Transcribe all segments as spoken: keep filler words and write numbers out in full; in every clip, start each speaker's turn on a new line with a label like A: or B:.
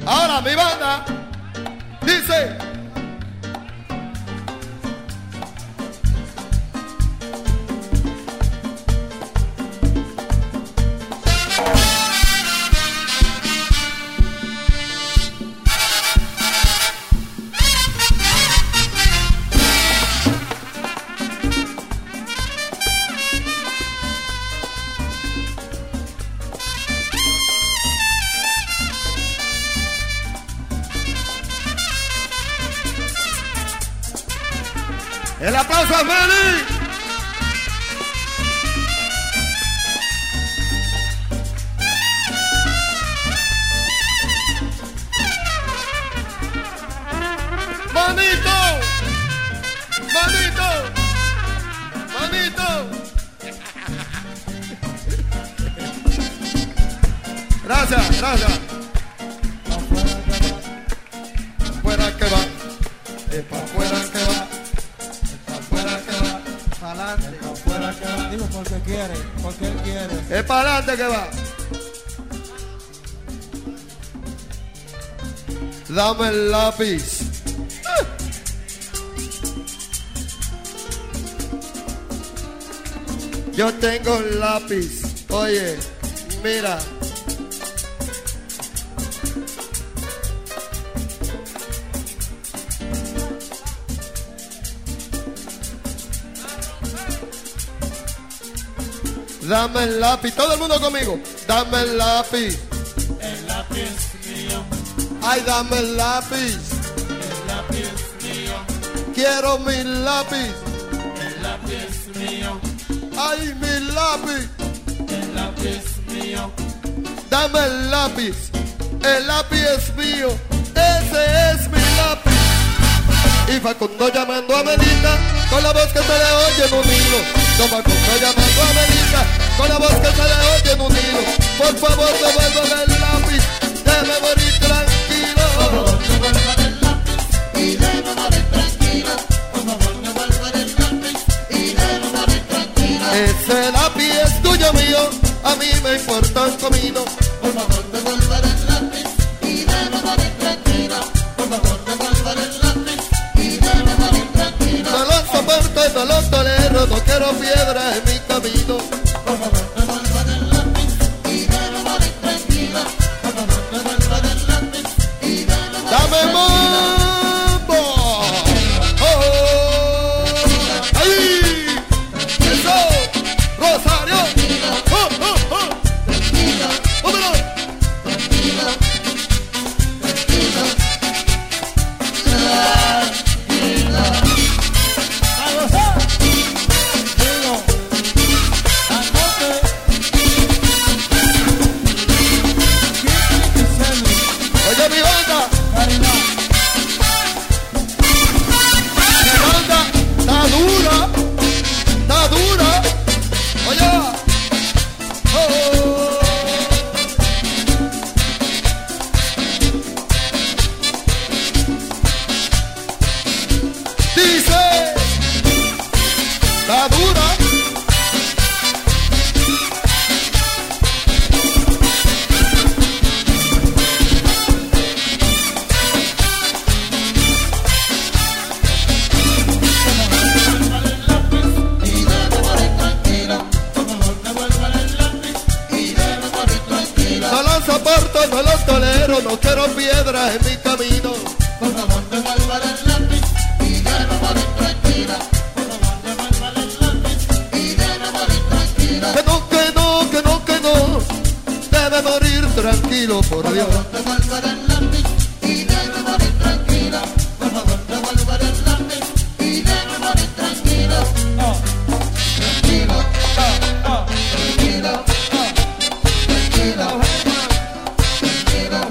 A: Ahora mi banda dice. El aplauso a Meli. Manito, manito, manito. Gracias, gracias. Afuera que va, es pa' afuera que va.
B: Adelante, afuera que va. Dime por qué quiere, por qué quiere.
A: Es para adelante que va. Dame el lápiz. Yo tengo el lápiz. Oye, mira. Dame el lápiz, todo el mundo conmigo. Dame el lápiz.
B: El lápiz mío.
A: Ay, dame el lápiz.
B: El lápiz mío.
A: Quiero mi lápiz.
B: El lápiz mío.
A: Ay, mi lápiz.
B: El lápiz mío.
A: Dame el lápiz. El lápiz es mío. Ese es mi lápiz. Y Facundo llamando a Melita con la voz que se le oye en un hilo. Don Facundo llamando a Melita con la voz que se le oye en un hilo. Por favor, devuélveme el lápiz. Déjame morir tranquilo.
B: Por favor, devuélveme el lápiz y déjame morir tranquilo. Por favor, devuélveme el lápiz y déjame morir tranquilo.
A: Ese lápiz es tuyo mío. A mí me importa un comino.
B: Por favor, devuélveme el lápiz y déjame morir tranquilo. Por favor, devuélveme el lápiz y déjame morir tranquilo.
A: No lo soporto, no lo tolero. No quiero piedra en mi camino.
B: Por favor, devuélveme el lápiz y déjame morir tranquilo. Por favor, devuélveme el lápiz y déjame morir
A: ¡Dame
B: tranquilo.
A: mambo! ¡Oh! ¡Ahí! ¡Eso! ¡Rosario! ¡Oh, oh, oh! ¡Vámonos!
B: ¡A gozar! Digo, anote.
A: Oye, mi banda,
B: Caridad.
A: mi banda está dura, está dura. Oye, oh. Dice, está dura.
B: Y déjame morir tranquilo. Por favor, devuélveme el lápiz y déjame morir tranquilo.
A: No lo soporto, no lo tolero, no quiero piedras en mi camino.
B: Por favor, devuélveme el lápiz y déjame morir tranquilo. Por favor, devuélveme el lápiz y déjame morir tranquilo.
A: Que no, que no, que no, que no, debe morir tranquilo, por
B: Por
A: Dios.
B: favor, devuélveme el lápiz y déjame morir tranquilo. Por favor, devuélveme el lápiz y déjame morir tranquilo. Tranquilo, tranquilo, tranquilo, tranquilo, tranquilo,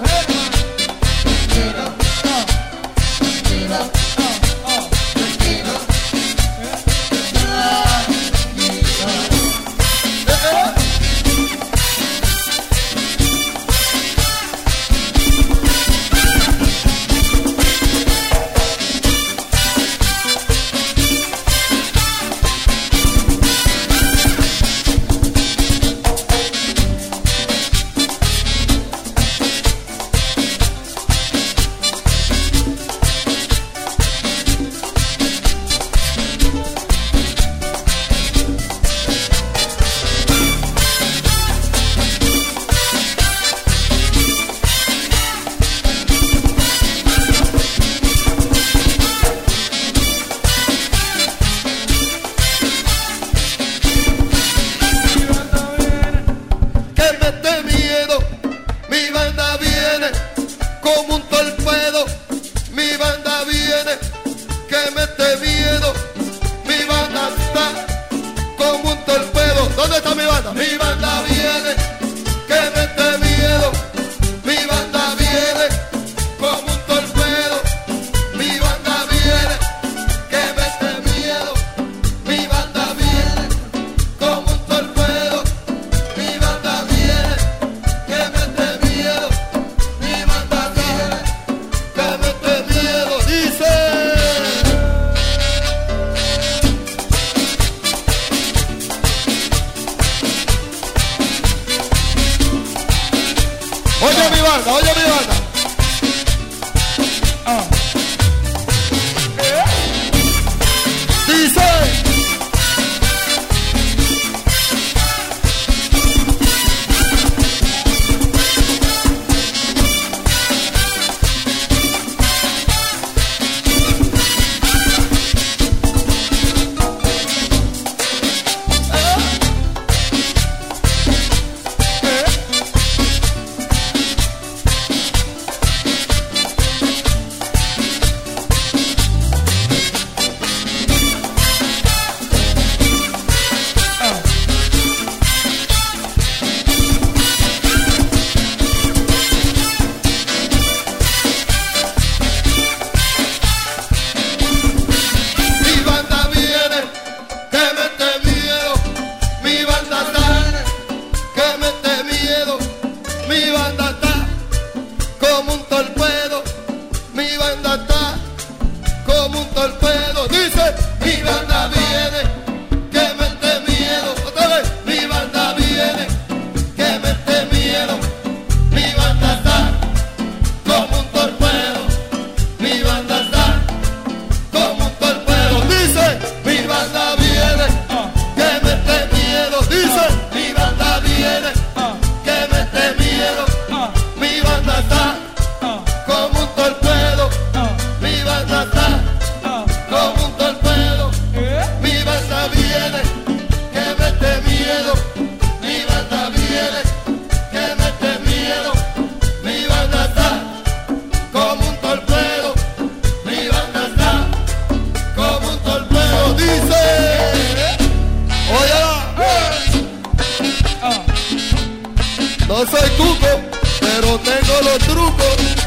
B: tranquilo, tranquilo.
A: Oye mi banda, oye mi banda. Dice. No soy cuco, pero tengo los trucos.